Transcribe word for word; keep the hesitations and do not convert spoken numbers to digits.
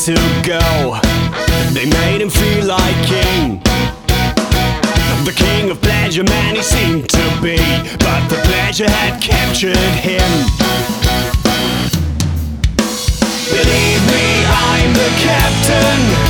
to go. They made him feel like king, the king of pleasure, man he seemed to be, but the pleasure had captured him. Believe me, I'm the captain.